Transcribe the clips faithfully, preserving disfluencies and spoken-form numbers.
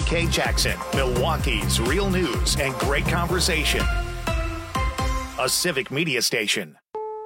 K Jackson, Milwaukee's real news and great conversation. A civic media station.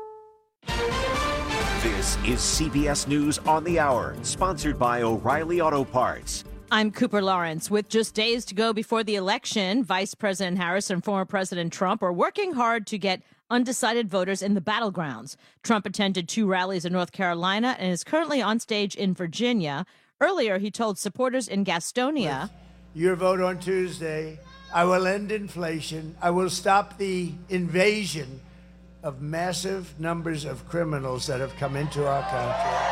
This is C B S News on the Hour, sponsored by O'Reilly Auto Parts. I'm Cooper Lawrence. With just days to go before the election, Vice President Harris and former President Trump are working hard to get undecided voters in the battlegrounds. Trump attended two rallies in North Carolina and is currently on stage in Virginia. Earlier, he told supporters in Gastonia, with your vote on Tuesday, I will end inflation. I will stop the invasion of massive numbers of criminals that have come into our country.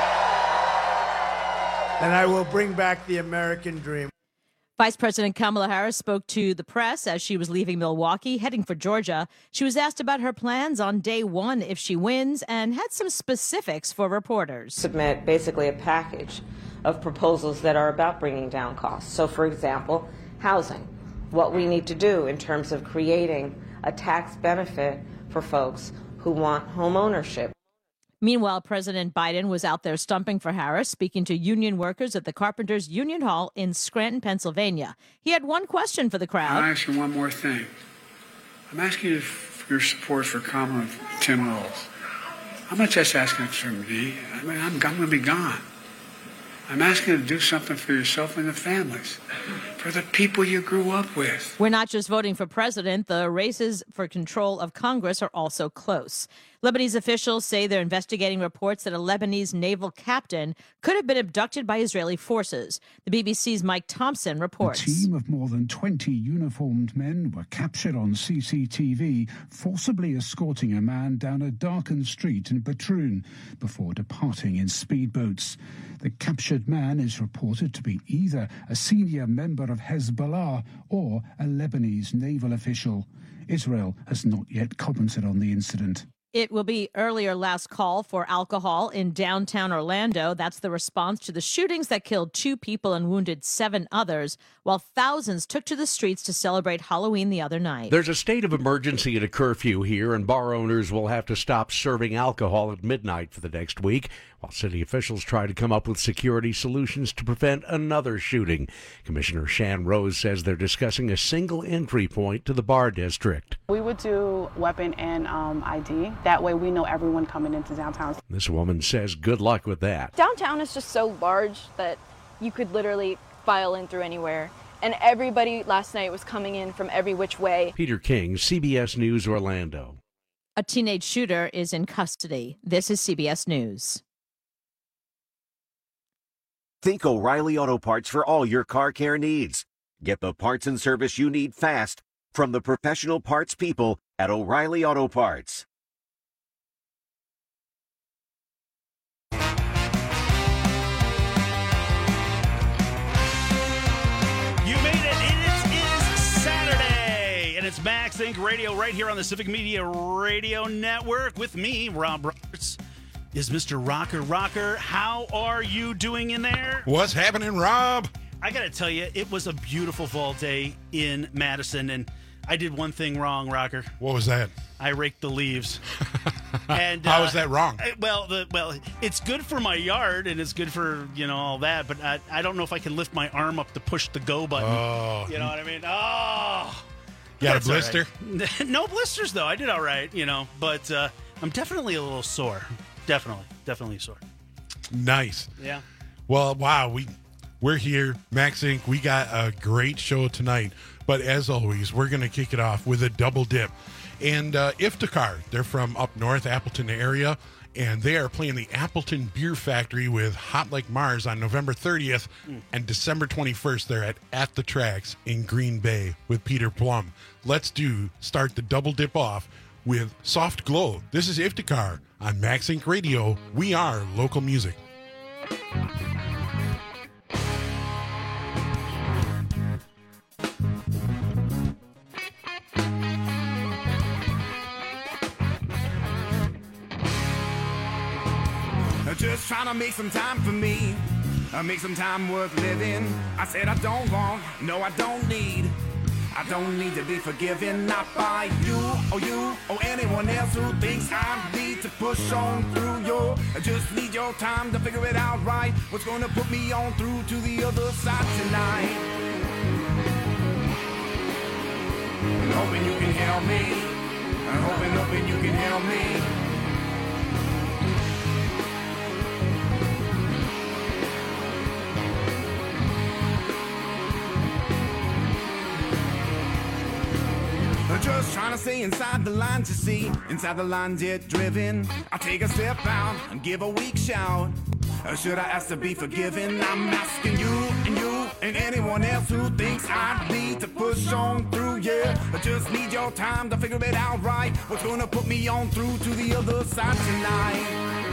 And I will bring back the American dream. Vice President Kamala Harris spoke to the press as she was leaving Milwaukee, heading for Georgia. She was asked about her plans on day one if she wins and had some specifics for reporters. Submit basically a package of proposals that are about bringing down costs. So, for example, housing, what we need to do in terms of creating a tax benefit for folks who want home ownership. Meanwhile, President Biden was out there stumping for Harris, speaking to union workers at the Carpenters Union Hall in Scranton, Pennsylvania. He had one question for the crowd. I'll ask you one more thing. I'm asking you for your support for Kamala and Tim Walz. I'm not just asking it from me. I mean, I'm, I'm going to be gone. I'm asking you to do something for yourself and the families, for the people you grew up with. We're not just voting for president. The races for control of Congress are also close. Lebanese officials say they're investigating reports that a Lebanese naval captain could have been abducted by Israeli forces. The B B C's Mike Thompson reports. A team of more than twenty uniformed men were captured on C C T V, forcibly escorting a man down a darkened street in Batroun before departing in speedboats. The captured man is reported to be either a senior member of Hezbollah or a Lebanese naval official. Israel has not yet commented on the incident. It will be earlier last call for alcohol in downtown Orlando. That's the response to the shootings that killed two people and wounded seven others, while thousands took to the streets to celebrate Halloween the other night. There's a state of emergency and a curfew here, and bar owners will have to stop serving alcohol at midnight for the next week, while city officials try to come up with security solutions to prevent another shooting. Commissioner Shan Rose says they're discussing a single entry point to the bar district. We would do weapon and um, I D. That way we know everyone coming into downtown. This woman says good luck with that. Downtown is just so large that you could literally file in through anywhere. And everybody last night was coming in from every which way. Peter King, C B S News, Orlando. A teenage shooter is in custody. This is C B S News. Think O'Reilly Auto Parts for all your car care needs. Get the parts and service you need fast from the professional parts people at O'Reilly Auto Parts. It's Max Inc Radio right here on the Civic Media Radio Network with me, Rob Roberts. Is Mister Rocker Rocker. How are you doing in there? What's happening, Rob? I got to tell you, it was a beautiful fall day in Madison, and I did one thing wrong, Rocker. What was that? I raked the leaves. And how uh, is that wrong? Well, the well, it's good for my yard and it's good for, you know, all that, but I, I don't know if I can lift my arm up to push the go button. Oh. You know what I mean? Oh. You got a blister? Right. No blisters, though. I did all right, you know, but uh, I'm definitely a little sore. Definitely. Definitely sore. Nice. Yeah. Well, wow. We, we're here, Max Incorporated. We got a great show tonight. But as always, we're going to kick it off with a double dip. And uh, Iftikhar, they're from up north, Appleton area, and they are playing the Appleton Beer Factory with Hot Like Mars on November thirtieth, mm. and December twenty-first they're at At the Tracks in Green Bay with Peter Plum. Let's do start the double dip off with Soft Glow. This is Iftikhar on Max Incorporated Radio. We are local music. Just trying to make some time for me, uh, make some time worth living. I said I don't want, no I don't need, I don't need to be forgiven, not by you or you or anyone else who thinks I need to push on through your, I just need your time to figure it out right, what's gonna put me on through to the other side tonight. hoping you can help me. I'm hoping, hoping you can help me. Just trying to stay inside the lines, you see. Inside the lines, yet driven. I take a step out and give a weak shout. Or should I ask to be forgiven? I'm asking you and you and anyone else who thinks I need to push on through, yeah. I just need your time to figure it out right. What's gonna put me on through to the other side tonight?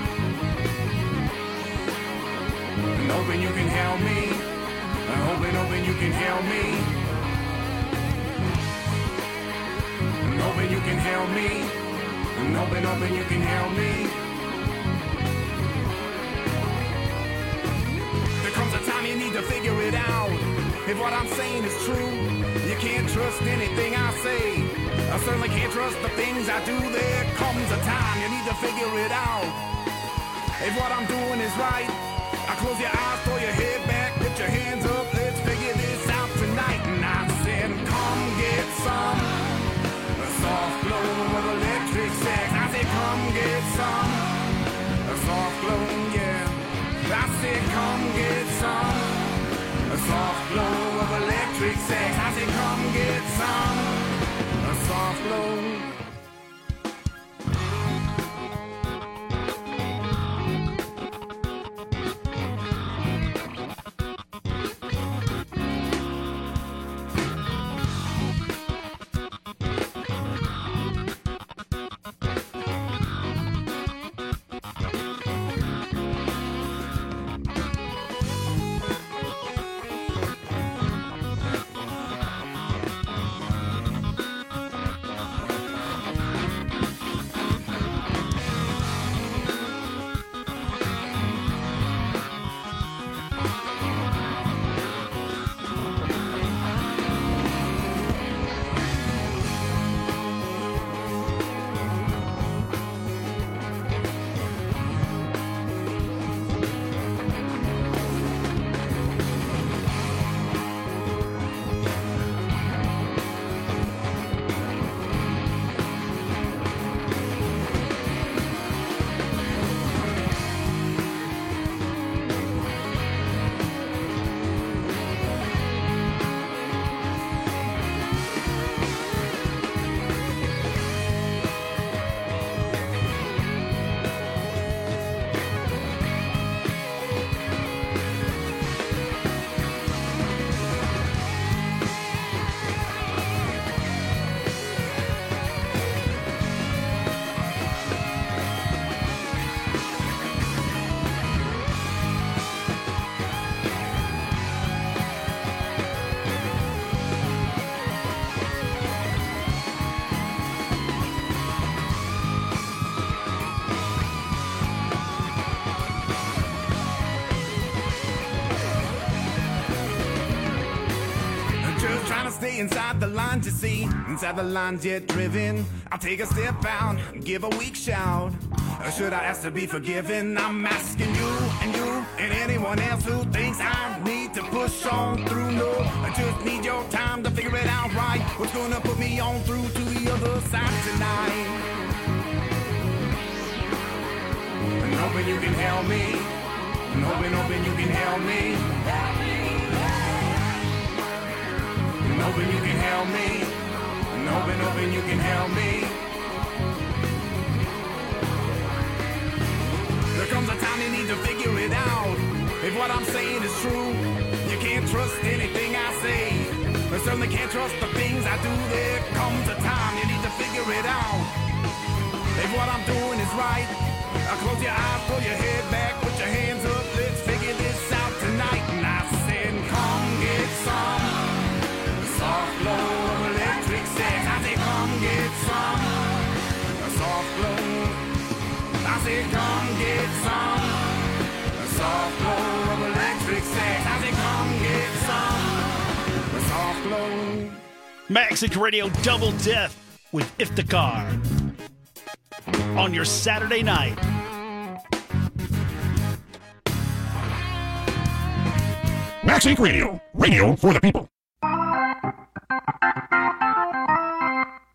I'm hoping you can help me. I'm hoping, hoping you can help me. I'm hoping you can help me. I'm hoping, hoping you can help me. There comes a time you need to figure it out. If what I'm saying is true, you can't trust anything I say. I certainly can't trust the things I do. There comes a time you need to figure it out. If what I'm doing is right, I close your eyes, throw your head back, put your hands up, let's figure this out tonight. And I said, come get some soft glow of electric sex. I said, come get some a soft glow, yeah. I said, come get some a soft glow of electric sex. I said, come get some a soft glow. Stay inside the lines, you see. Inside the lines, yet driven. I'll take a step out and give a weak shout. Or should I ask to be forgiven? I'm asking you and you and anyone else who thinks I need to push on through. No, I just need your time to figure it out right. What's gonna put me on through to the other side tonight? I'm hoping you can help me. I'm hoping, hoping you can help me. I'm hoping you can help me. I'm hoping, hoping you can help me. There comes a time you need to figure it out. If what I'm saying is true, you can't trust anything I say. I certainly can't trust the things I do. There comes a time you need to figure it out. If what I'm doing is right, I'll close your eyes, pull your head back, put your hands up, let's figure this out tonight. And I said, come get some soft glow of electric sex. I say, come get some a soft glow. I say, come get some a soft glow of electric sex. I say, come get some a soft glow. Maxic Radio Double Dip with Iftikhar on your Saturday night. Maxic Radio, radio for the people.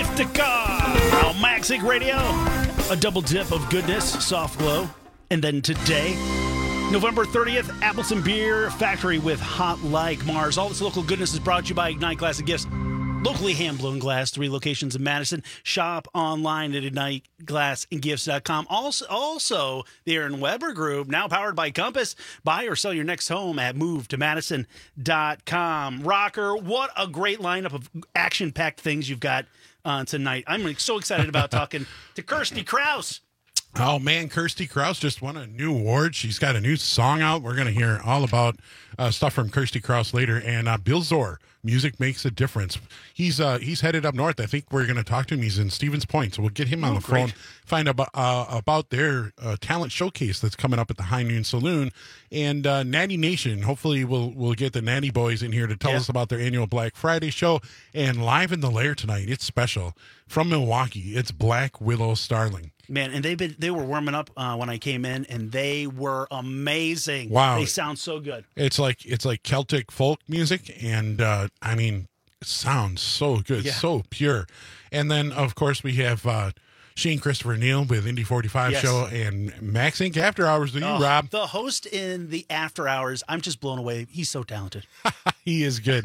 Iftikhar on Max Inc Radio. A double dip of goodness, soft glow. And then today, November thirtieth, Appleton Beer Factory with Hot Like Mars. All this local goodness is brought to you by Ignite Glass and Gifts. Locally hand-blown glass, three locations in Madison. Shop online at ignite glass and gifts dot com. Also, also, the Aaron Weber Group, now powered by Compass. Buy or sell your next home at move to madison dot com. Rocker, what a great lineup of action-packed things you've got uh, tonight. I'm so excited about talking to Kirsty Krause. Oh, man, Kirsty Krause just won a new award. She's got a new song out. We're going to hear all about uh, stuff from Kirsty Krause later. And uh, Bill Zor, Music Makes a Difference. He's uh, he's headed up north. I think we're going to talk to him. He's in Stevens Point, so we'll get him on oh, the great. phone, find out about, uh, about their uh, talent showcase that's coming up at the High Noon Saloon. And uh, Natty Nation, hopefully we'll we'll get the Natty Boys in here to tell yeah. us about their annual Black Friday show. And live in the Lair tonight, it's special. From Milwaukee, it's Black Willow Starling. Man, and they've been they were warming up uh, when I came in, and they were amazing. Wow, they sound so good. It's like it's like Celtic folk music, and uh, I mean, it sounds so good, yeah. so pure. And then, of course, we have uh, Shane Christopher Neal with Indy forty-five yes. show and Max Inc After Hours. Do you, oh, Rob? The host in the After Hours, I'm just blown away. He's so talented. He is good.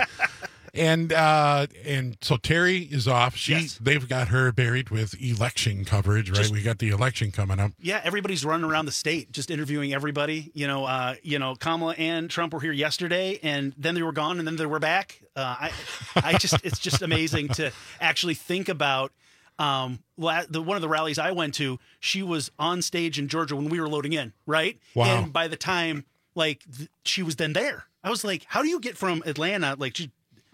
And uh, and so Terry is off. She yes. They've got her buried with election coverage, right? Just, we got the election coming up. Yeah, everybody's running around the state, just interviewing everybody. You know, uh, you know, Kamala and Trump were here yesterday, and then they were gone, and then they were back. Uh, I, I just, it's just amazing to actually think about. Um, the one of the rallies I went to, she was on stage in Georgia when we were loading in, right? Wow. And by the time, like, th- she was then there, I was like, how do you get from Atlanta, like, just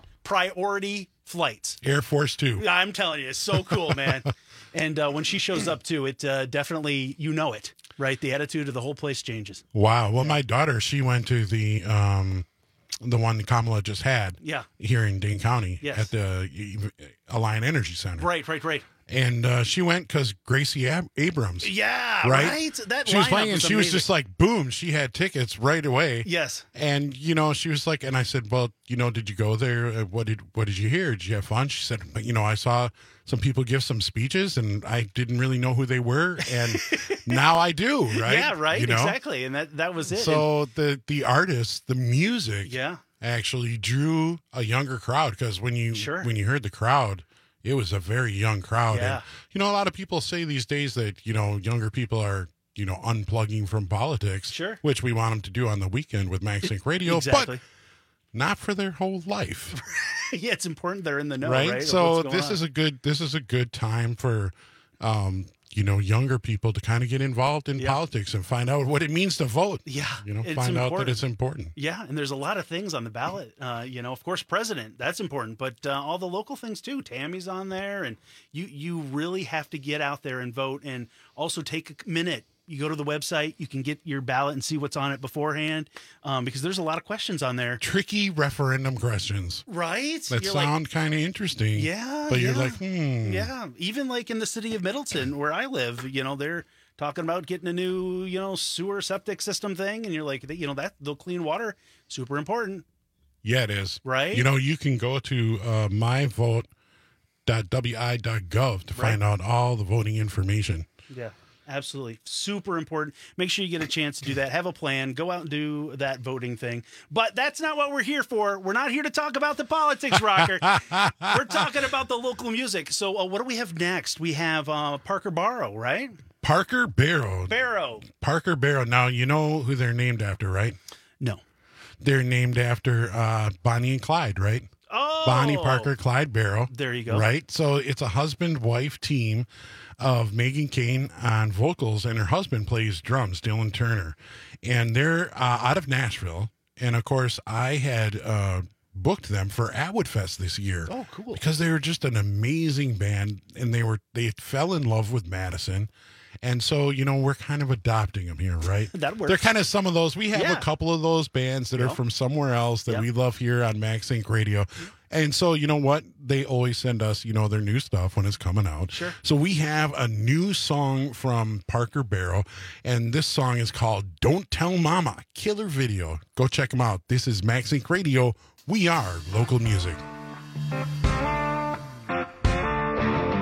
priority flights? Air Force Two. I'm telling you, it's so cool, man. And uh, when she shows up too, it uh, definitely, you know it, right? The attitude of the whole place changes. Wow. Well, my daughter, she went to the um, the one Kamala just had. Yeah. Here in Dane County. Yes. At the Alliant Energy Center. Right, right, right. And uh, she went because Gracie Ab- Abrams. Yeah, right. right? That she was lineup playing, and was she amazing. was just like, boom! She had tickets right away. Yes. And you know, she was like, and I said, well, you know, did you go there? Uh, What did What did you hear? Did you have fun? She said, you know, I saw some people give some speeches, and I didn't really know who they were, and now I do. Right? Yeah, right. You know? Exactly. And that that was it. So and, the the artist, the music, yeah, actually drew a younger crowd because when you sure. when you heard the crowd. It was a very young crowd. Yeah. And, you know, a lot of people say these days that, you know, younger people are, you know, unplugging from politics. Sure. Which we want them to do on the weekend with Max Inc Radio. Exactly. But not for their whole life. Yeah, it's important they're in the know, right? right? So this on. is a good this is a good time for um, you know, younger people to kind of get involved in yeah. politics and find out what it means to vote. Yeah. You know, it's find important. out that it's important. Yeah, and there's a lot of things on the ballot. Uh, you know, of course, president, that's important, but uh, all the local things too. Tammy's on there, and you you really have to get out there and vote, and also take a minute. You go to the website, you can get your ballot and see what's on it beforehand, um, because there's a lot of questions on there. Tricky referendum questions. Right? That you're sound like, kind of interesting. Yeah. But you're yeah. like, hmm. Yeah. Even like in the city of Middleton, where I live, you know, they're talking about getting a new, you know, sewer septic system thing. And you're like, you know, that the clean water, super important. Yeah, it is. Right? You know, you can go to uh, my vote dot w i dot gov to right. find out all the voting information. Yeah. Absolutely. Super important. Make sure you get a chance to do that. Have a plan. Go out and do that voting thing. But that's not what we're here for. We're not here to talk about the politics, Rocker. We're talking about the local music. So uh, what do we have next? We have uh, Parker Barrow, right? Parker Barrow. Barrow. Parker Barrow. Now, you know who they're named after, right? No. They're named after uh, Bonnie and Clyde, right? Oh. Bonnie Parker, Clyde Barrow. There you go. Right? So it's a husband-wife team of Megan Kane on vocals, and her husband plays drums, Dylan Turner. And they're uh, out of Nashville. And, of course, I had uh, booked them for Atwood Fest this year. Oh, cool. Because they were just an amazing band, and they were they fell in love with Madison. And so, you know, we're kind of adopting them here, right? That works. They're kind of some of those. We have Yeah. a couple of those bands that Yep. are from somewhere else that Yep. we love here on Max Inc Radio. And so, you know what? They always send us, you know, their new stuff when it's coming out. Sure. So we have a new song from Parker Barrow, and this song is called Don't Tell Mama. Killer video. Go check them out. This is Max Inc Radio. We are local music.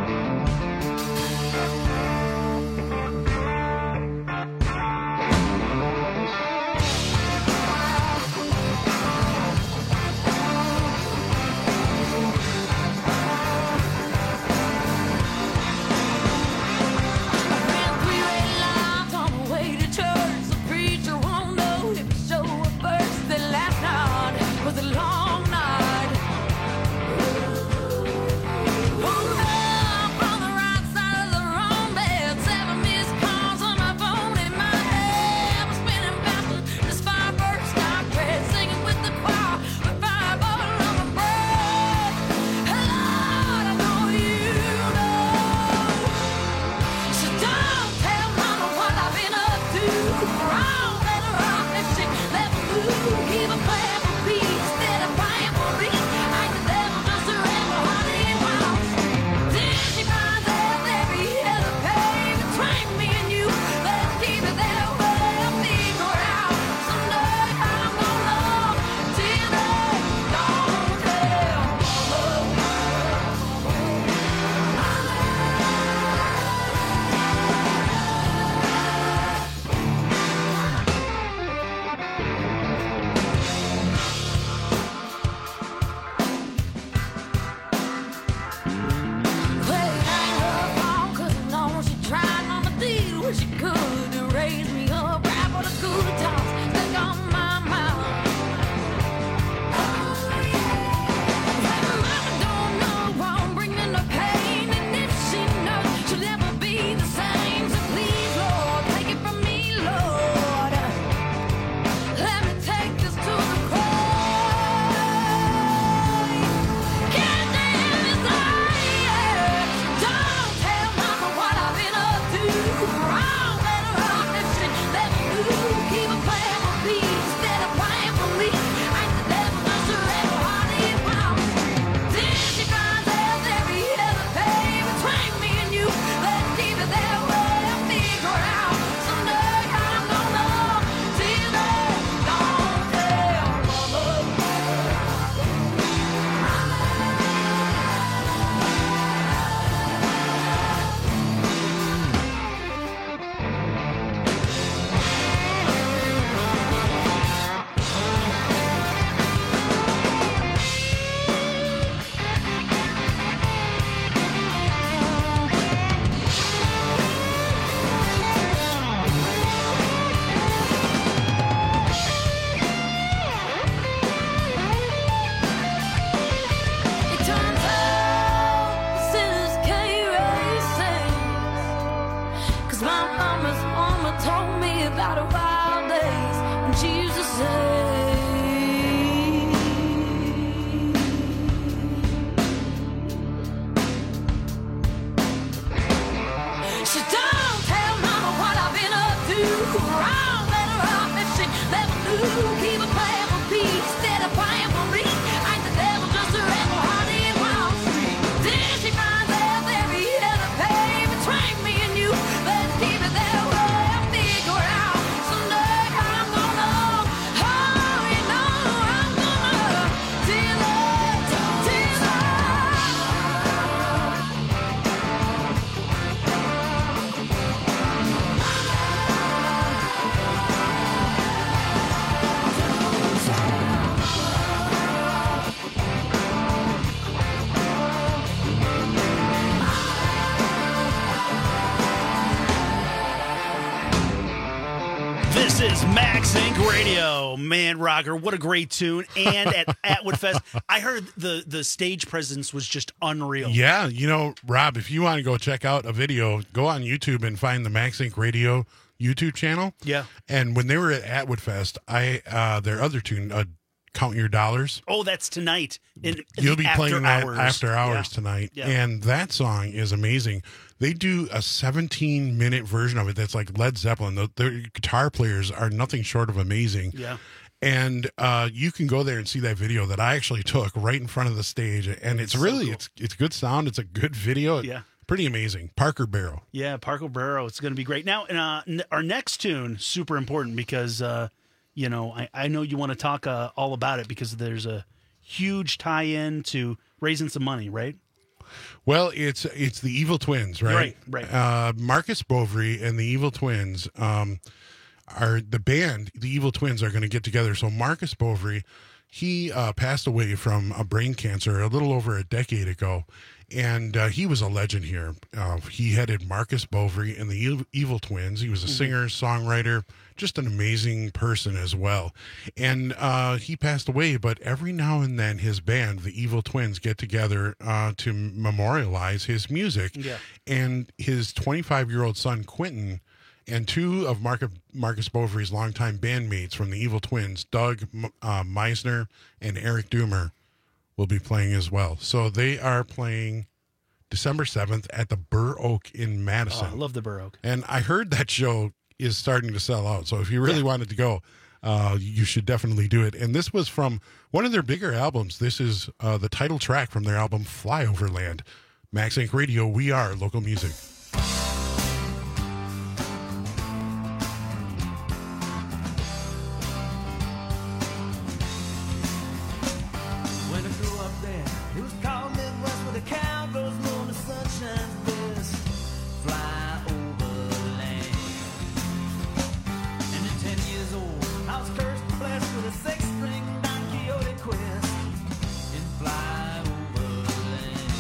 This is Max Incorporated. Radio. Man, rocker, what a great tune. And at Atwood Fest, I heard the, the stage presence was just unreal. Yeah, you know, Rob, if you want to go check out a video, go on YouTube and find the Max Inc Radio YouTube channel. Yeah. And when they were at Atwood Fest, I uh, their other tune, uh, Count Your Dollars. Oh, that's tonight. In, You'll be playing that hours. after hours yeah. tonight. Yeah. And that song is amazing. They do a seventeen minute version of it that's like Led Zeppelin. The, the guitar players are nothing short of amazing. Yeah. And uh, you can go there and see that video that I actually took right in front of the stage. And it's, It's so really, cool. it's it's good sound. It's a good video. Yeah. Pretty amazing. Parker Barrow. Yeah, Parker Barrow. It's going to be great. Now, uh, n- our next tune, super important because, uh, you know, I, I know you want to talk uh, all about it because there's a huge tie-in to raising some money, right? Well, it's it's the Evil Twins, right? Right, right. Uh, Marcus Bovary and the Evil Twins um, are the band. The Evil Twins are going to get together. So Marcus Bovary, he uh, passed away from a brain cancer a little over a decade ago, and uh, he was a legend here. Uh, he headed Marcus Bovary and the Evil, Evil Twins. He was a Mm-hmm. singer, songwriter, just an amazing person as well. And uh, he passed away, but every now and then his band, the Evil Twins, get together uh, to memorialize his music. Yeah. And his twenty-five-year-old son, Quentin, and two of Marcus, Marcus Bovary's longtime bandmates from the Evil Twins, Doug uh, Meisner and Eric Doomer, will be playing as well. So they are playing December seventh at the Burr Oak in Madison. Oh, I love the Burr Oak. And I heard that show is starting to sell out. So if you really Yeah. wanted to go, uh, you should definitely do it. And this was from one of their bigger albums. This is uh, the title track from their album Flyoverland. Max Inc Radio, we are local music. When I grew up there, it was called Midwest, where the cow grows more and the sun shines best. Fly over land. And at ten years old, I was cursed and blessed with a six-string Don Quixote quest. And fly over land.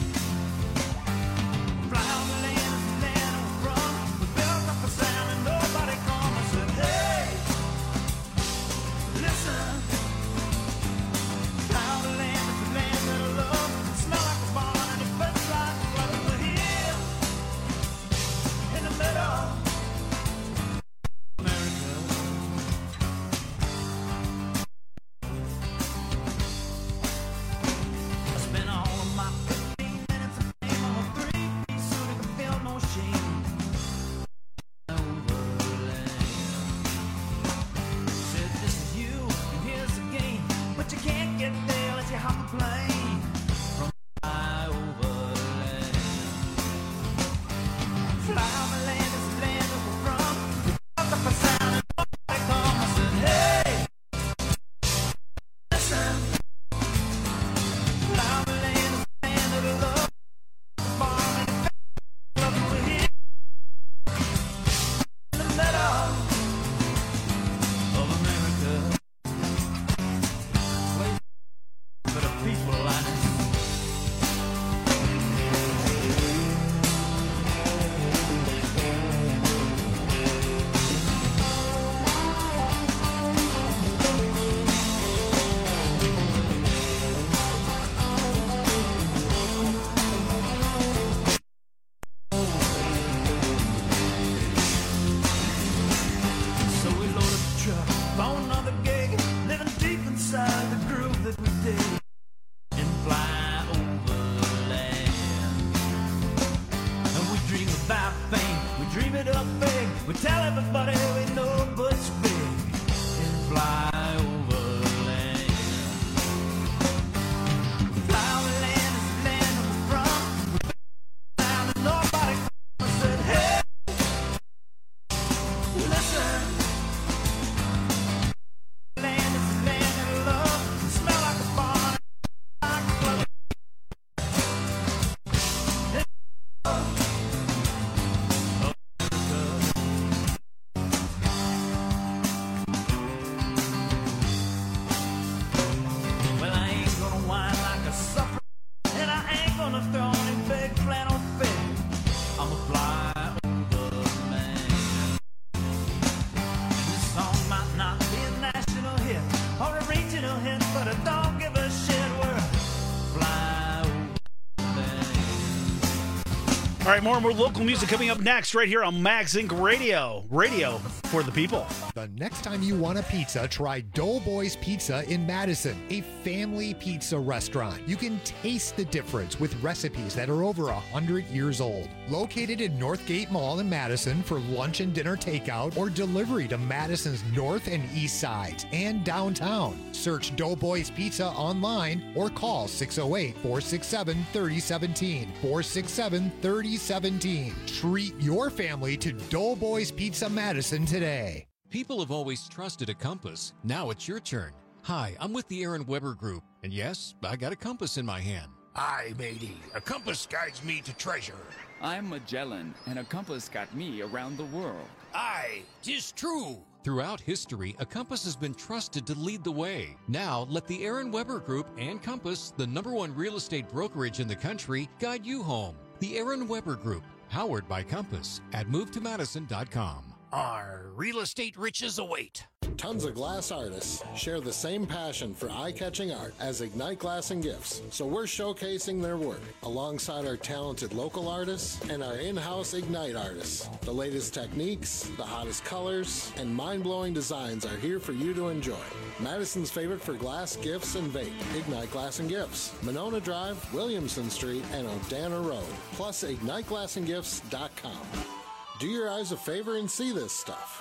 Fly over land is the land I'm from. We built up a sound and nobody come. I said, hey, listen. Fly All right, more and more local music coming up next right here on Max Inc Radio. Radio for the people. The next time you want a pizza, try Doughboys Pizza in Madison, a family pizza restaurant. You can taste the difference with recipes that are over one hundred years old. Located in Northgate Mall in Madison for lunch and dinner takeout or delivery to Madison's north and east sides and downtown. Search Doughboys Pizza online or call six oh eight, four six seven, three oh one seven, four six seven, three oh one seven. Treat your family to Doughboys Pizza Madison today. People have always trusted a compass. Now it's your turn. Hi, I'm with the Aaron Weber Group, and yes, I got a compass in my hand. Aye, matey. A compass guides me to treasure. I'm Magellan, and a compass got me around the world. Aye, 'tis true. Throughout history, a compass has been trusted to lead the way. Now, let the Aaron Weber Group and Compass, the number one real estate brokerage in the country, guide you home. The Aaron Weber Group, powered by Compass, at move to madison dot com. Our real estate riches await. Tons of glass artists share the same passion for eye-catching art as Ignite Glass and Gifts, so we're showcasing their work alongside our talented local artists and our in-house Ignite artists. The latest techniques, the hottest colors, and mind-blowing designs are here for you to enjoy. Madison's favorite for glass, gifts, and vape, Ignite Glass and Gifts, Monona Drive, Williamson Street, and Odana Road, plus ignite glass and gifts dot com. Do your eyes a favor and see this stuff.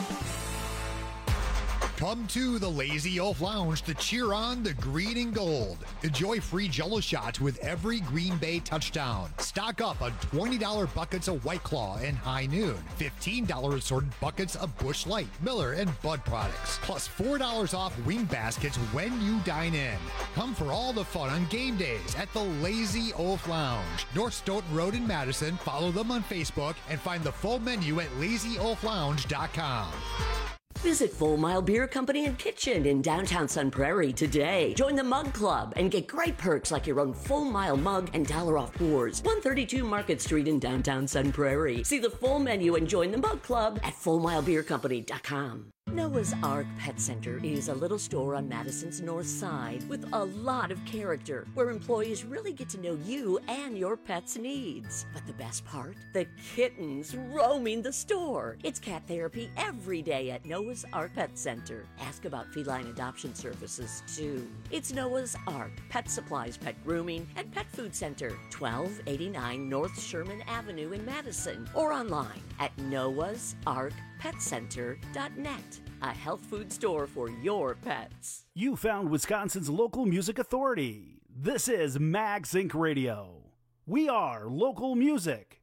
Come to the Lazy Oaf Lounge to cheer on the green and gold. Enjoy free Jell-O shots with every Green Bay touchdown. Stock up on twenty dollars buckets of White Claw and High Noon. fifteen dollars assorted buckets of Busch Light, Miller, and Bud products. Plus four dollars off wing baskets when you dine in. Come for all the fun on game days at the Lazy Oaf Lounge. North Stoughton Road in Madison. Follow them on Facebook and find the full menu at lazy oaf lounge dot com. Visit Full Mile Beer Company and Kitchen in downtown Sun Prairie today. Join the Mug Club and get great perks like your own Full Mile mug and dollar off pours. one thirty-two Market Street in downtown Sun Prairie. See the full menu and join the Mug Club at full mile beer company dot com. Noah's Ark Pet Center is a little store on Madison's north side with a lot of character, where employees really get to know you and your pet's needs. But the best part? The kittens roaming the store. It's cat therapy every day at Noah's Ark Pet Center. Ask about feline adoption services, too. It's Noah's Ark Pet Supplies, Pet Grooming, and Pet Food Center, twelve eighty-nine North Sherman Avenue in Madison, or online at noahs ark pet center dot net. A health food store for your pets. You found Wisconsin's local music authority. This is Max Inc Radio. We are local music.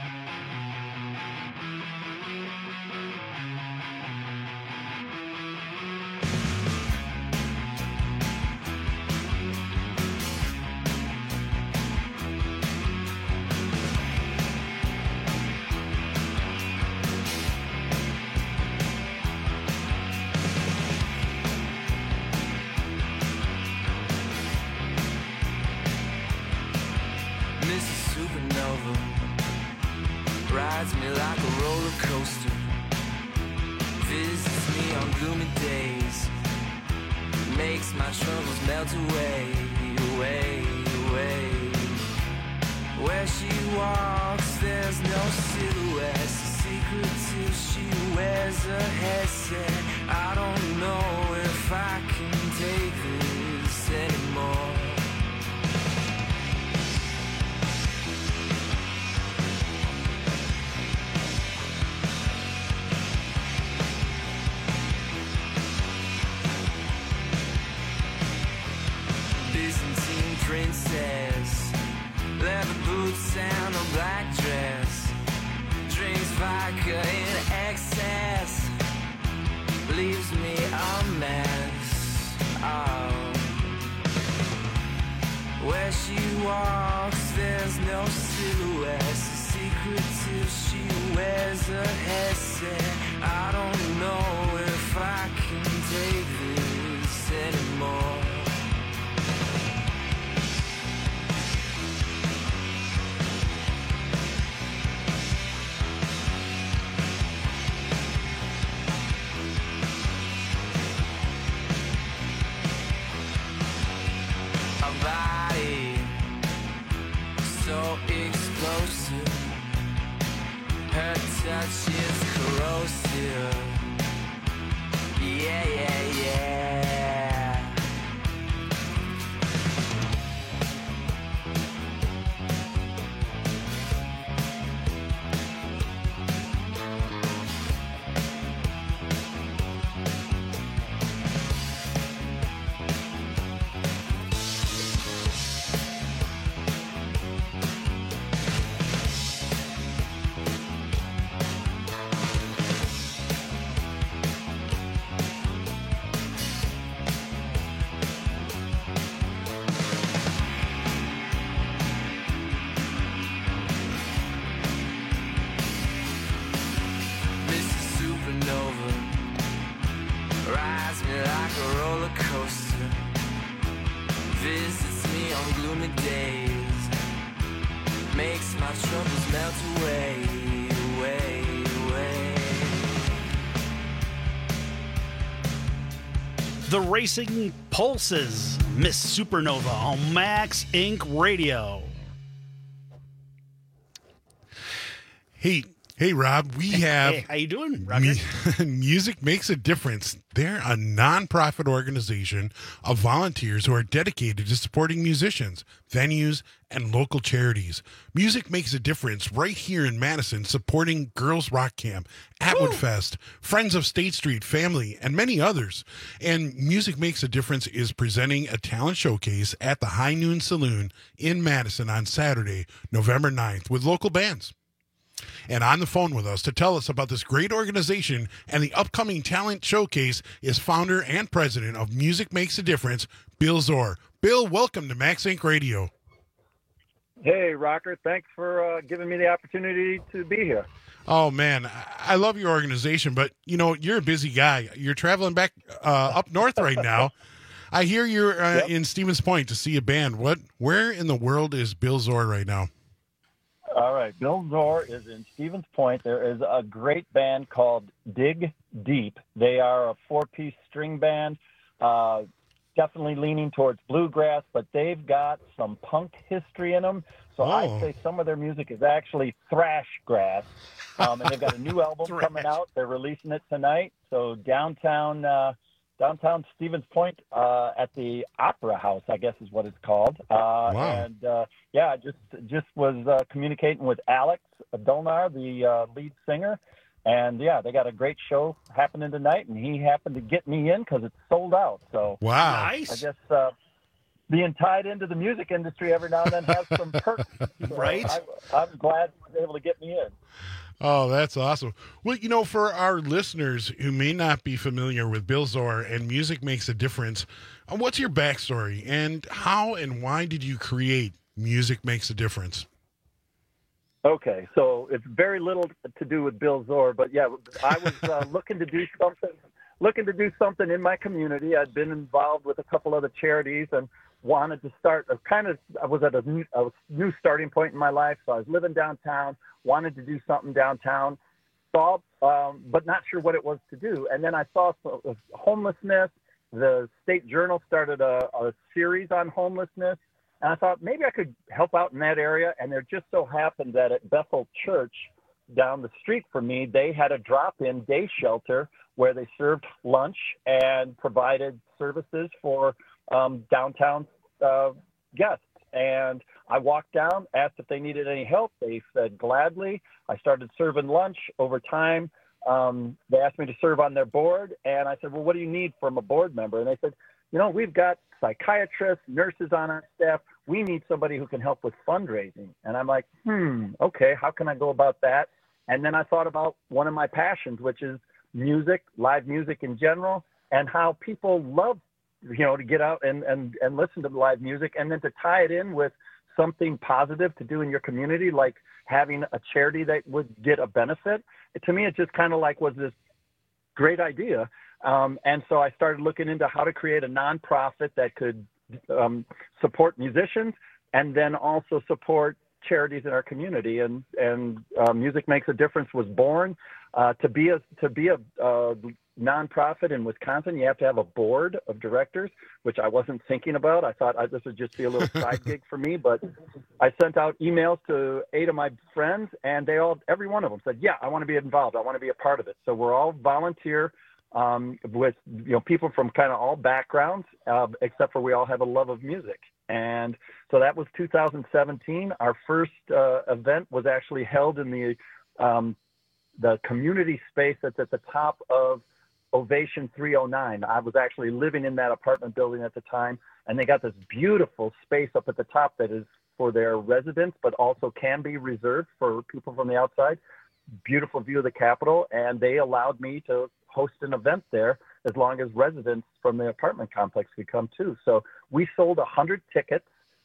Rides me like a roller coaster, visits me on gloomy days, makes my troubles melt away, away, away. Where she walks, there's no silhouette, it's a secret till she wears a headset. I don't know if I can take this anymore. Princess, leather boots and a black dress, drinks vodka in excess, leaves me a mess. Oh, where she walks, there's no silhouette, it's a secret till she wears a headset. I don't know if I can take this anymore. Body so explosive. Her touch is corrosive. Yeah, yeah, yeah. Rides me like a roller coaster, visits me on gloomy days, makes my troubles melt away, away, away. The Racing Pulses, Miss Supernova on Max Incorporated. Radio. Hey, hey, Rob, we have... Hey, how you doing, Roger? Mu- Music Makes a Difference. They're a nonprofit organization of volunteers who are dedicated to supporting musicians, venues, and local charities. Music Makes a Difference right here in Madison, supporting Girls Rock Camp, Atwood Woo! Fest, Friends of State Street, Family, and many others. And Music Makes a Difference is presenting a talent showcase at the High Noon Saloon in Madison on Saturday, November ninth, with local bands. And on the phone with us to tell us about this great organization and the upcoming talent showcase is founder and president of Music Makes a Difference, Bill Zor. Bill, welcome to Max Inc Radio. Hey, Rocker. Thanks for uh, giving me the opportunity to be here. Oh, man, I love your organization, but, you know, you're a busy guy. You're traveling back uh, up north right now. I hear you're uh, yep. in Stevens Point to see a band. What? Where in the world is Bill Zor right now? All right. Bill Zor is in Stevens Point. There is a great band called Dig Deep. They are a four-piece string band, uh, definitely leaning towards bluegrass, but they've got some punk history in them. So oh. I'd say some of their music is actually thrash grass. Um, and they've got a new album coming out. They're releasing it tonight. So downtown uh, downtown Stevens Point uh, at the Opera House, I guess is what it's called. Uh, wow. And, uh, yeah, just just was uh, communicating with Alex Dolnar, the uh, lead singer. And, yeah, they got a great show happening tonight, and he happened to get me in because it's sold out. So wow. Nice. I guess uh, being tied into the music industry every now and then has some perks. So right. I, I'm glad he was able to get me in. Oh, that's awesome. Well, you know, for our listeners who may not be familiar with Bill Zor and Music Makes a Difference, what's your backstory and how and why did you create Music Makes a Difference? Okay, so it's very little to do with Bill Zor, but yeah, I was uh, looking to do something, looking to do something in my community. I'd been involved with a couple other charities and wanted to start. I kind of, I was at a new, a new starting point in my life. So I was living downtown, wanted to do something downtown, saw, um, but not sure what it was to do. And then I saw homelessness. The State Journal started a, a series on homelessness. And I thought maybe I could help out in that area. And there just so happened that at Bethel Church down the street from me, they had a drop-in day shelter where they served lunch and provided services for um, downtown uh, guests. And I walked down, asked if they needed any help. They said gladly. I started serving lunch over time. Um, they asked me to serve on their board. And I said, well, what do you need from a board member? And they said, you know, we've got psychiatrists, nurses on our staff. We need somebody who can help with fundraising. And I'm like, hmm, okay, how can I go about that? And then I thought about one of my passions, which is music, live music in general, and how people love, you know, to get out and, and, and listen to live music, and then to tie it in with something positive to do in your community, like having a charity that would get a benefit. To me, it just kind of like was this great idea. Um, and so I started looking into how to create a nonprofit that could um, support musicians and then also support charities in our community, and and uh, Music Makes a Difference was born. Uh, to be a to be a uh, nonprofit in Wisconsin, you have to have a board of directors, which I wasn't thinking about. I thought I, this would just be a little side gig for me, but I sent out emails to eight of my friends, and they all, every one of them said, "Yeah, I want to be involved. I want to be a part of it." So we're all volunteer um, with you know people from kind of all backgrounds, uh, except for we all have a love of music. And so that was two thousand seventeen. Our first uh, event was actually held in the um, the community space that's at the top of Ovation three oh nine. I was actually living in that apartment building at the time, and they got this beautiful space up at the top that is for their residents, but also can be reserved for people from the outside. Beautiful view of the Capitol, and they allowed me to host an event there as long as residents from the apartment complex could come too. So we sold one hundred tickets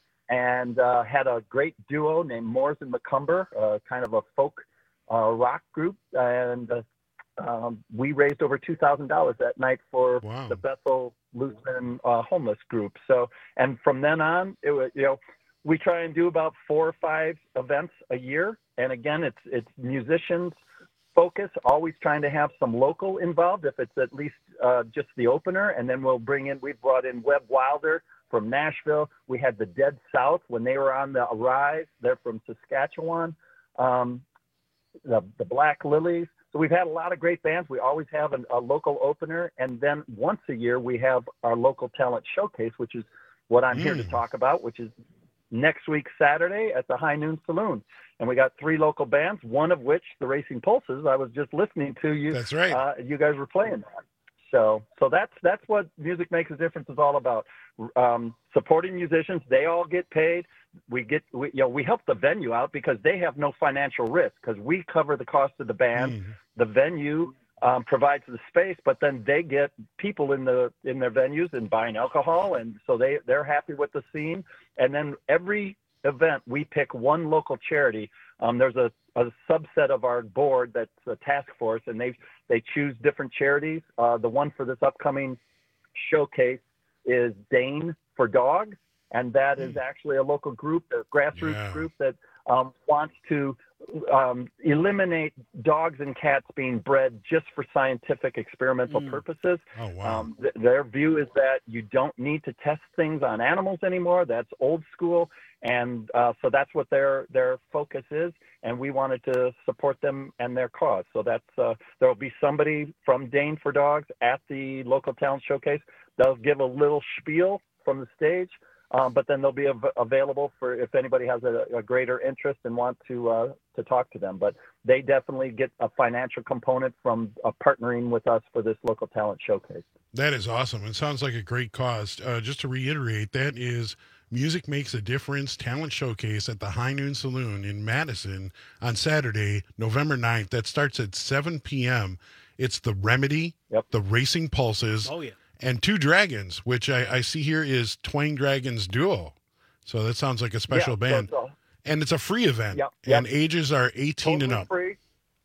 and uh, had a great duo named Moores and McCumber, uh, kind of a folk uh, rock group, and uh, um, we raised over two thousand dollars that night for wow. the Bethel Lutheran uh, homeless group. So, and from then on, it was, you know, we try and do about four or five events a year. And again, it's it's musicians focus, always trying to have some local involved, if it's at least uh, just the opener. And then we'll bring in, we've brought in Webb Wilder from Nashville. We had the Dead South when they were on the Arise. They're from Saskatchewan. Um, the, the Black Lilies. So we've had a lot of great bands. We always have an, a local opener. And then once a year, we have our local talent showcase, which is what I'm mm. here to talk about, which is next week, Saturday at the High Noon Saloon. And we got three local bands, one of which, the Racing Pulses, I was just listening to you. That's right. Uh, you guys were playing that. So, so that's that's what Music Makes a Difference is all about. Um, supporting musicians, they all get paid. We get, we, you know, we help the venue out because they have no financial risk because we cover the cost of the band. Mm. The venue um, provides the space, but then they get people in the in their venues and buying alcohol, and so they they're happy with the scene. And then every event, we pick one local charity. Um, there's a, a subset of our board that's a task force, and they they choose different charities. Uh, the one for this upcoming showcase is Dane for Dogs, and that mm. is actually a local group, a grassroots yeah. group that um, wants to um, eliminate dogs and cats being bred just for scientific experimental mm. purposes. Oh, wow. Um, th- their view is that you don't need to test things on animals anymore. That's old school. And uh, so that's what their their focus is, and we wanted to support them and their cause. So that's uh, there will be somebody from Dane for Dogs at the local talent showcase. They'll give a little spiel from the stage, um, but then they'll be av- available for if anybody has a, a greater interest and want to uh, to talk to them. But they definitely get a financial component from uh, partnering with us for this local talent showcase. That is awesome. It sounds like a great cause. Uh, just to reiterate, that is Music Makes a Difference Talent Showcase at the High Noon Saloon in Madison on Saturday, November ninth. That starts at seven p.m. It's the Remedy, yep. the Racing Pulses, oh, yeah. and Two Dragons, which I, I see here is Twang Dragons Duo. So that sounds like a special yeah, band. So, so. And it's a free event. Yep, yep. And ages are eighteen totally and up. Free.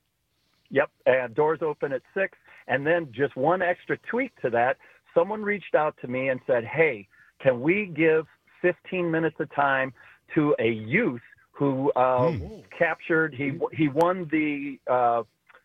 Yep, and doors open at six. And then just one extra tweak to that, someone reached out to me and said, hey, can we give fifteen minutes of time to a youth who uh, mm. captured, he he won the uh,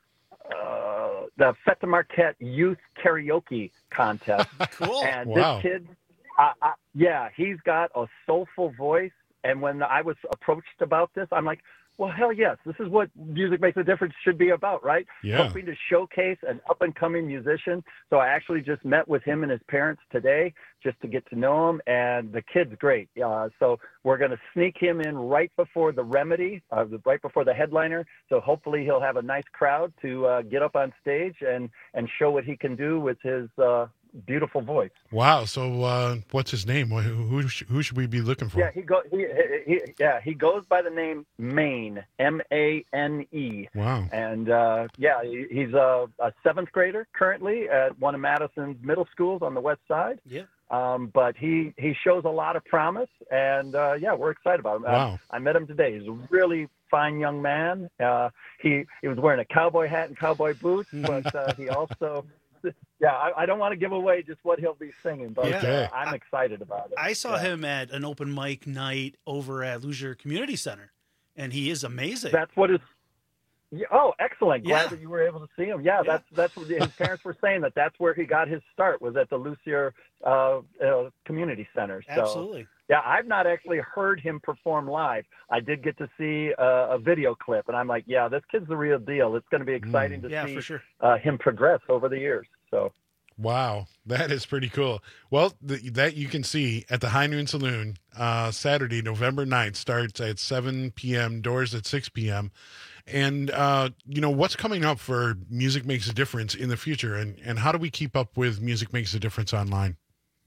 uh, the Fête de Marquette Youth Karaoke Contest. Cool. And wow. this kid, uh, uh, yeah, he's got a soulful voice. And when I was approached about this, I'm like, well, hell yes, this is what Music Makes a Difference should be about, right? Yeah. Helping to showcase an up-and-coming musician. So I actually just met with him and his parents today just to get to know him, and the kid's great. Uh, so we're going to sneak him in right before the Remedy, uh, right before the headliner. So hopefully he'll have a nice crowd to uh, get up on stage and, and show what he can do with his uh, beautiful voice. Wow. So uh, what's his name? Who, who who should we be looking for? Yeah, he go he, he yeah, he goes by the name Mane, M A N E. Wow. And uh, yeah, he, he's a, a seventh grader currently at one of Madison's middle schools on the west side. Yeah. Um, but he, he shows a lot of promise, and uh, yeah, we're excited about him. Wow. I, I met him today. He's a really fine young man. Uh, he he was wearing a cowboy hat and cowboy boots, but uh, he also. Yeah, I, I don't want to give away just what he'll be singing, but Okay. uh, I'm excited about it. I saw yeah. him at an open mic night over at Loosier Community Center. And he is amazing. That's what his. Yeah, oh, excellent! Glad Yeah. that you were able to see him. Yeah, Yeah. that's that's what his parents were saying, that that's where he got his start, was at the Lucier uh, uh, Community Center. So, Absolutely. yeah, I've not actually heard him perform live. I did get to see uh, a video clip, and I'm like, yeah, this kid's the real deal. It's going to be exciting to Yeah, see for sure. uh, him progress over the years. So. Wow, that is pretty cool. Well, th- that you can see at the High Noon Saloon uh, Saturday, November ninth, starts at seven p.m., doors at six p.m. And, uh, you know, what's coming up for Music Makes a Difference in the future, and, and how do we keep up with Music Makes a Difference online?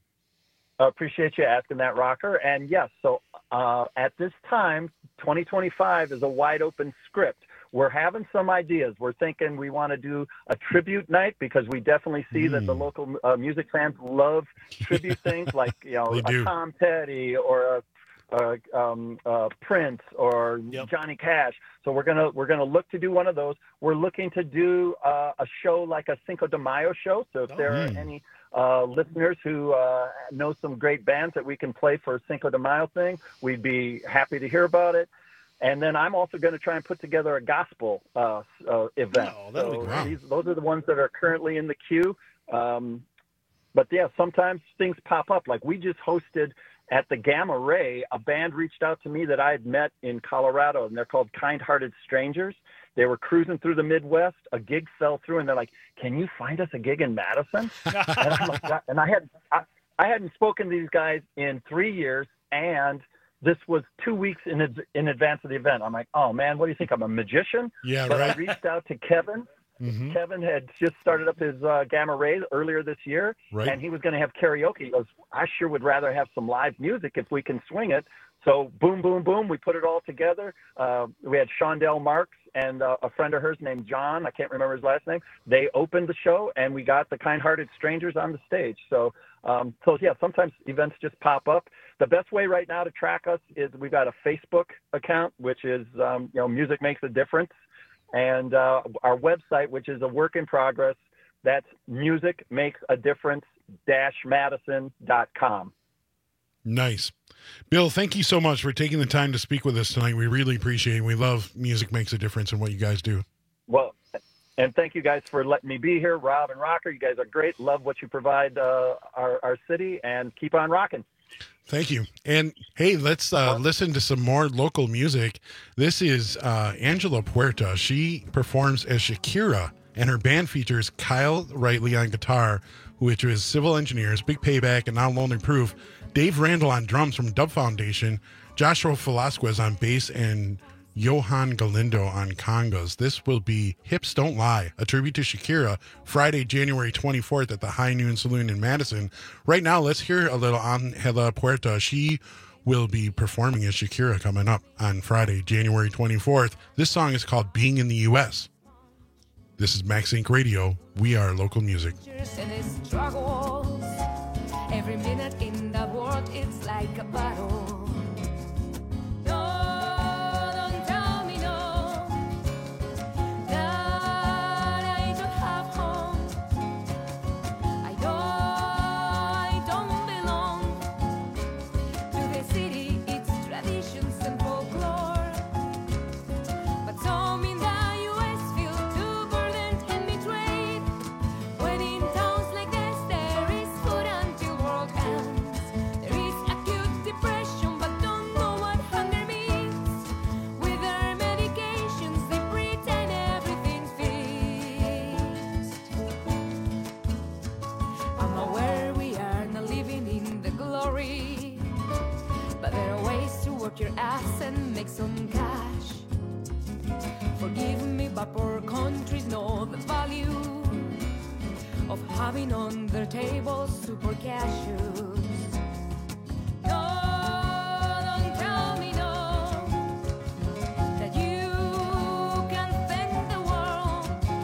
I appreciate you asking that, Rocker. And yes, so uh, at this time, twenty twenty-five is a wide open script. We're having some ideas. We're thinking we want to do a tribute night, because we definitely see Mm. that the local uh, music fans love tribute things like, you know, They a do. Tom Petty or a, a um, uh, Prince or Johnny Cash. So we're gonna we're gonna look to do one of those. We're looking to do uh, a show like a Cinco de Mayo show. So if there Mm. are any uh, listeners who uh, know some great bands that we can play for a Cinco de Mayo thing, we'd be happy to hear about it. And then I'm also going to try and put together a gospel uh, uh, event. Oh, that'll be so great. these, those are the ones that are currently in the queue. Um, but yeah, sometimes things pop up. Like we just hosted at the Gamma Ray, a band reached out to me that I had met in Colorado, and they're called Kind Hearted Strangers. They were cruising through the Midwest. A gig fell through, and they're like, "Can you find us a gig in Madison?" and, I'm like, and I had I, I hadn't spoken to these guys in three years, and this was two weeks in ad- in advance of the event. I'm like, "Oh man, what do you think? I'm a magician?" Yeah, but right. I reached out to Kevin. Mhm. Kevin had just started up his uh, Gamma Ray earlier this year, Right. and he was going to have karaoke. He goes, "I sure would rather have some live music if we can swing it." So boom, boom, boom, we put it all together. Uh, we had Shondell Marks and uh, a friend of hers named John. I can't remember his last name. They opened the show, and we got the Kind Hearted Strangers on the stage. So, um, so yeah, sometimes events just pop up. The best way right now to track us is we've got a Facebook account, which is um, you know Music Makes a Difference, and uh, our website, which is a work in progress. That's music makes a difference dash madison dot com. Nice. Bill, thank you so much for taking the time to speak with us tonight. We really appreciate it. We love Music Makes a Difference and what you guys do. Well, and thank you guys for letting me be here. Rob and Rocker, you guys are great. Love what you provide uh, our, our city, and keep on rocking. Thank you. And hey, let's uh, listen to some more local music. This is uh, Angela Puerta. She performs as Shakira, and her band features Kyle Rightly on guitar, which is Civil Engineers, Big Payback, and Not Lonely Proof. Dave Randall on drums from Dub Foundation, Joshua Velasquez on bass, and Johan Galindo on congas. This will be Hips Don't Lie, a tribute to Shakira, Friday, January twenty-fourth at the High Noon Saloon in Madison. Right now, let's hear a little Angela Puerta. She will be performing as Shakira coming up on Friday, January twenty-fourth. This song is called Being in the U S. This is Max Inc Radio. We are local music. And its struggles. Every minute in the world, it's like a battle. No, don't tell me no, that I don't have home. I know I don't belong to the city, its traditions and folklore. But some in the U S feel too burdened and betrayed. When in towns like this there is food until world ends. There is acute depression but don't know what hunger means. With their medications they pretend everything's fixed. I'm aware we are not living in the glory, but there are ways to work your ass and make some cash. Forgive me, but poor countries know the value of having on their table super cashews. No, don't tell me no, that you can thank the world.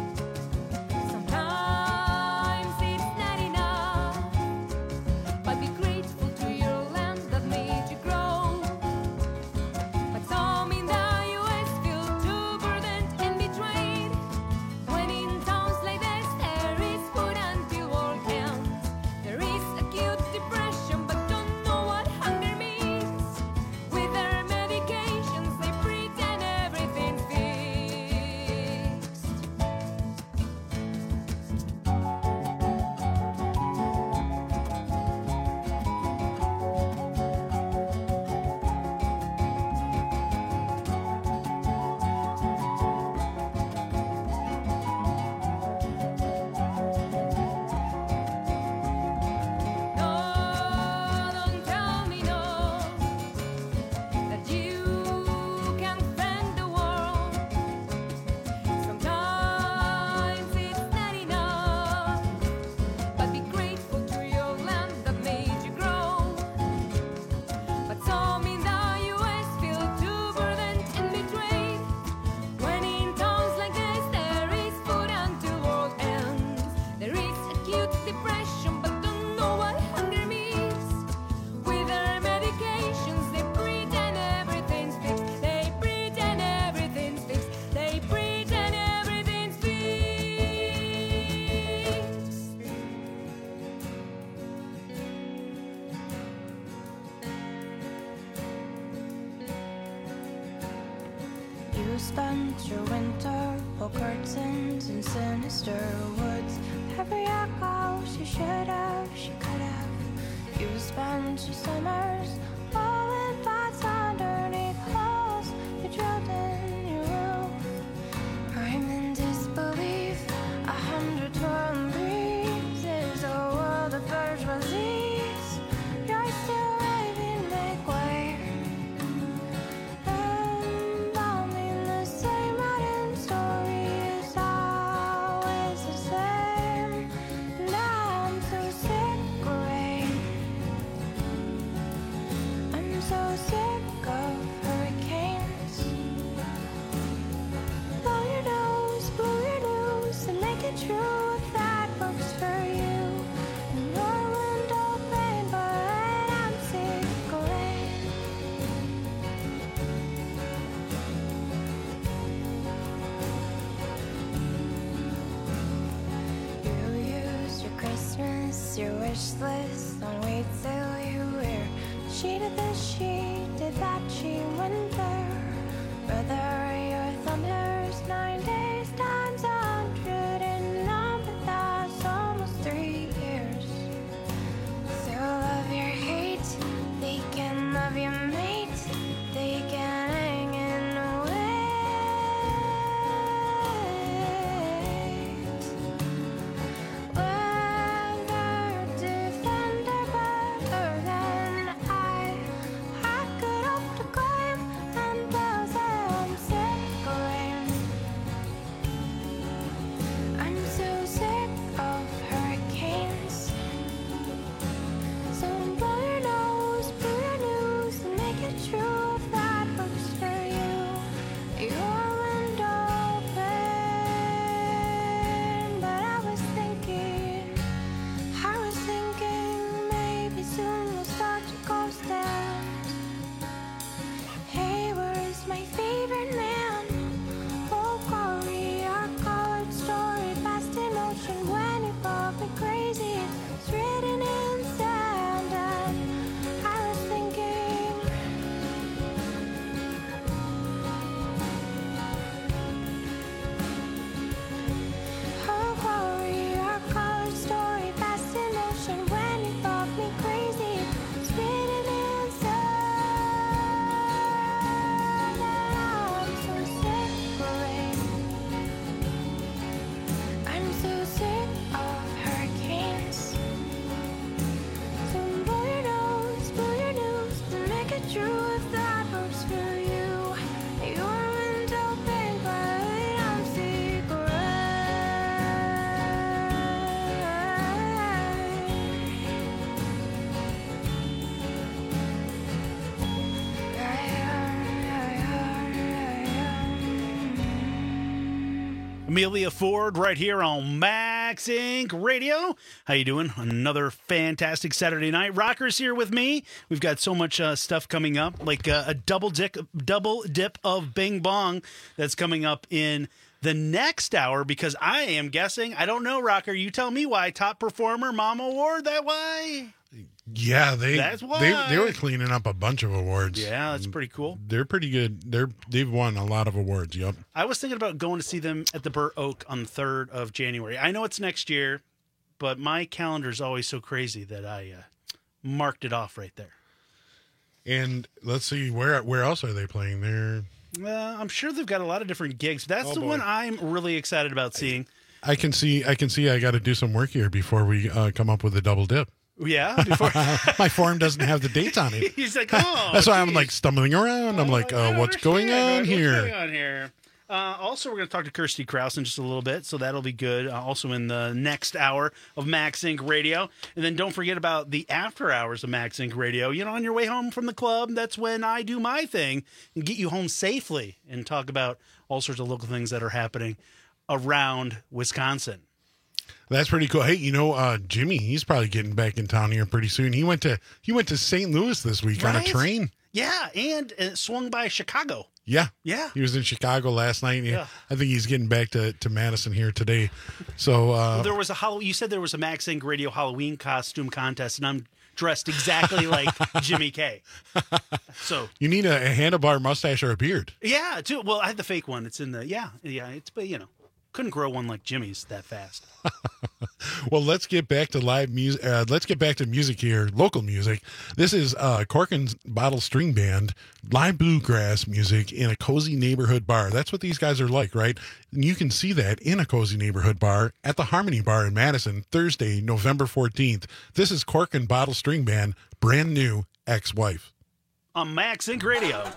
Sometimes it's not enough, but be grateful to your land that made you grow. But some in the U S feel too burdened and betrayed. When in towns like this there is food until world ends. There is acute depression spent your winter, pull curtains in sinister woods. Every echo she should have, she could have. You spent your summers all in pots underneath holes you drilled in your roof. I'm in disbelief, a hundred twirling breezes, a world of bourgeoisies. You're still waving, make way. Embalming the same modern story is always the same. Now I'm so sick of rain. I'm so sick of hurricanes. Blow your nose, blow your nose, and make it true if that works for you. And your window pane, but I'm sick of rain. You used your Christmas, your wish list on wait till you wear. She did this, she did that, she went there. Brother, your thunder's nine days times a hundred and none, but that's almost three years. Through love your hate, they can love your mate, they can hang in a wait. Weather defender better than I. I could hope to climb and they'll say I'm sick of rain. I'm so sick of hurricanes. So blow your nose, blow your nose, and make it true if that works for you. Your window pane, but I was thinking, I was thinking maybe soon we'll start to ghost down. Hey, where's my favorite man? Oh, Corey, our colored story, fast in motion when he thought me crazy. It's written in sand, and I was thinking, oh, Corey, our colored story, fast in motion when he thought me crazy. It's written in sand, and I'm so sick of rain. I'm so sick of hurricanes. So blow your nose, blow your nose, and make it true if that works for you. Your window pane, but I'm sick of Amelia Ford right here on Max Incorporated. Radio. How you doing? Another fantastic Saturday night. Rocker's here with me. We've got so much uh, stuff coming up, like uh, a double dip, double dip of Bing Bong that's coming up in the next hour, because I am guessing, I don't know, Rocker, you tell me why, top performer, Mom Award, that why? Yeah, they That's why. they they were cleaning up a bunch of awards. Yeah, that's pretty cool. They're pretty good. They're they've won a lot of awards. Yep. I was thinking about going to see them at the Burt Oak on the third of January. I know it's next year, but my calendar is always so crazy that I uh, marked it off right there. And let's see, where where else are they playing? They're Uh, I'm sure they've got a lot of different gigs. That's Oh, the boy. one I'm really excited about seeing. I can see I can see I got to do some work here before we uh, come up with a double dip. Yeah, before My form doesn't have the dates on it. he's like, oh, That's why I'm geez. like stumbling around. I'm like, I uh, don't what's going on understand. here? What's going on here? Uh, also, we're going to talk to Kirsty Krause in just a little bit, so that'll be good. Uh, also, in the next hour of Max Inc Radio, and then don't forget about the after hours of Max Inc Radio. You know, on your way home from the club, that's when I do my thing and get you home safely and talk about all sorts of local things that are happening around Wisconsin. That's pretty cool. Hey, you know, uh, Jimmy, he's probably getting back in town here pretty soon. He went to he went to Saint Louis this week on a Right? train. Yeah, and it swung by Chicago. Yeah. Yeah. He was in Chicago last night. And he- Yeah. I think he's getting back to, to Madison here today. So uh, Well, there was a Hall- you said there was a Max Inc Radio Halloween costume contest, and I'm dressed exactly like Jimmy K. So you need a, a handlebar mustache or a beard. yeah, too. Well, I had the fake one. It's in the yeah, yeah. It's but you know, couldn't grow one like Jimmy's that fast. Well, let's get back to live music. Uh, let's get back to music here, local music. This is uh, Cork and Bottle String Band, live bluegrass music in a cozy neighborhood bar. That's what these guys are like, right? And you can see that in a cozy neighborhood bar at the Harmony Bar in Madison, Thursday, November fourteenth. This is Cork and Bottle String Band, brand new Ex-Wife. On Max Inc Radio.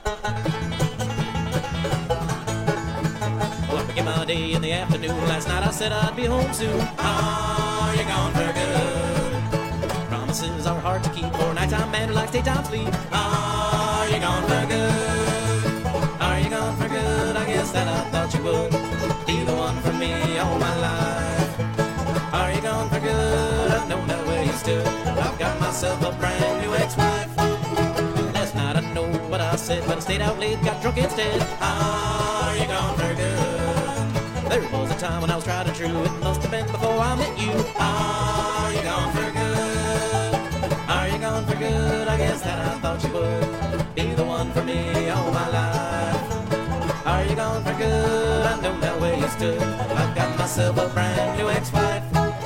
Working my day in the afternoon. Last night I said I'd be home soon. Are you gone for good? Promises are hard to keep for a nighttime man who likes daytime sleep. Are you gone for good? Are you gone for good? I guess that I thought you would be the one for me all my life. Are you gone for good? I know not where you stood. I've got myself a brand new ex-wife. Last night I know what I said, but I stayed out late, got drunk instead. Are you gone for good? There was a time when I was tried and true. It must have been before I met you. Are you gone for good? Are you gone for good? I guess that I thought you would be the one for me all my life. Are you gone for good? I know now where you stood. I've got myself a brand new ex-wife.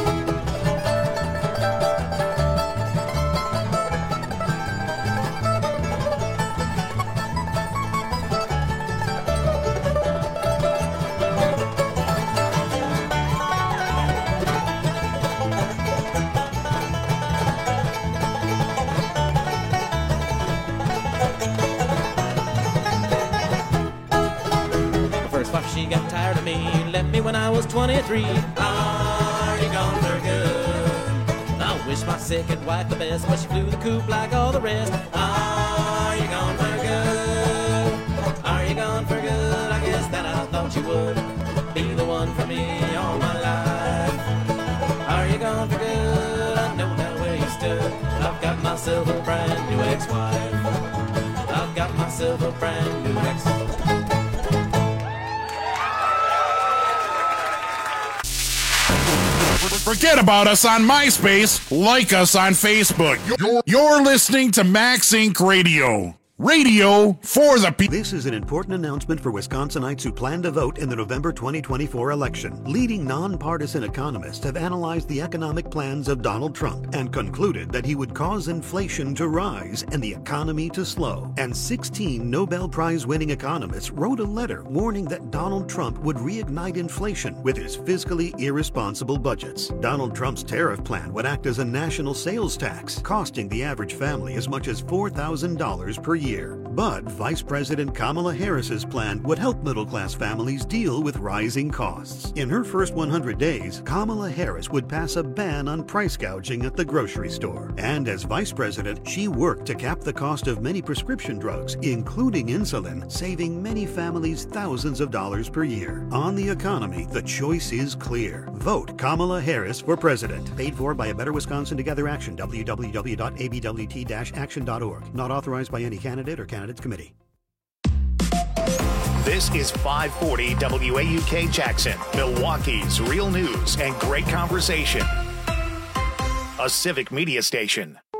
She got tired of me, left me when I was twenty-three. Are you gone for good? I wish my second wife the best, but she flew the coop like all the rest. Are you gone for good? Are you gone for good? I guess that I thought you would be the one for me all my life. Are you gone for good? I know now where you stood. I've got myself a brand new ex-wife. I've got myself a brand new ex-wife. Forget about us on MySpace. Like us on Facebook. You're, you're listening to Max Inc Radio. Radio for the people. This is an important announcement for Wisconsinites who plan to vote in the November twenty twenty-four election. Leading nonpartisan economists have analyzed the economic plans of Donald Trump and concluded that he would cause inflation to rise and the economy to slow. And sixteen Nobel Prize-winning economists wrote a letter warning that Donald Trump would reignite inflation with his fiscally irresponsible budgets. Donald Trump's tariff plan would act as a national sales tax, costing the average family as much as four thousand dollars per year. But Vice President Kamala Harris's plan would help middle-class families deal with rising costs. In her first one hundred days, Kamala Harris would pass a ban on price gouging at the grocery store. And as Vice President, she worked to cap the cost of many prescription drugs, including insulin, saving many families thousands of dollars per year. On the economy, the choice is clear. Vote Kamala Harris for president. Paid for by a Better Wisconsin Together Action, w w w dot a b w t dash action dot org. Not authorized by any candidate or candidates committee. This is five forty W A U K Jackson, Milwaukee's real news and great conversation. A civic media station.